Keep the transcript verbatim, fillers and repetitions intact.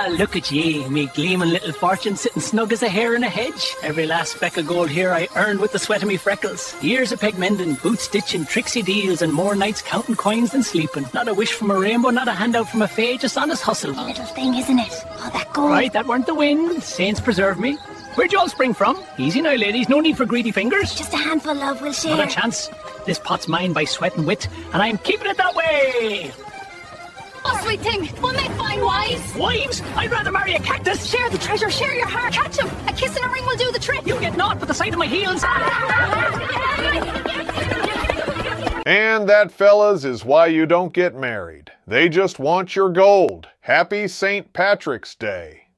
look at ye, me gleaming little fortune sitting snug as a hare in a hedge. Every last speck of gold here I earned with the sweat of me freckles. Years of peg mending, boot stitching, tricksy deals, and more nights counting coins than sleeping. Not a wish from a rainbow, not a handout from a fae, just honest hustle. A little thing, isn't it? All that gold. Right, that weren't the wind. Saints preserve me. Where'd you all spring from? Easy now, ladies. No need for greedy fingers. Just a handful, love. We'll share. Not a chance. This pot's mine by sweat and wit, and I'm keeping it that way. Oh, sweet thing. We'll make fine wives. Wives? I'd rather marry a cactus. Share the treasure. Share your heart. Catch him. A kiss and a ring will do the trick. You get naught but the sight of my heels. And that, fellas, is why you don't get married. They just want your gold. Happy Saint Patrick's Day.